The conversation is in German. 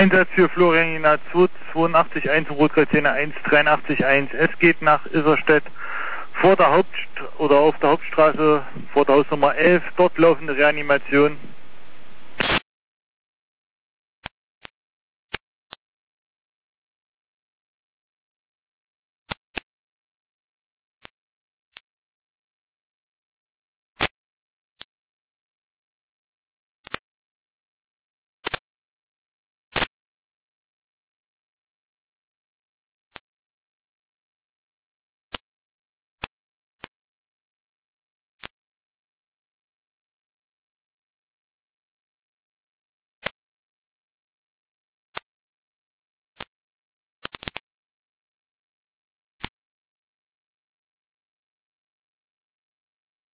Einsatz für Florianina 282-1, Rotkreuzszene 183-1. Es geht nach Isserstedt vor der auf der Hauptstraße vor der Hausnummer 11. Dort laufende Reanimation.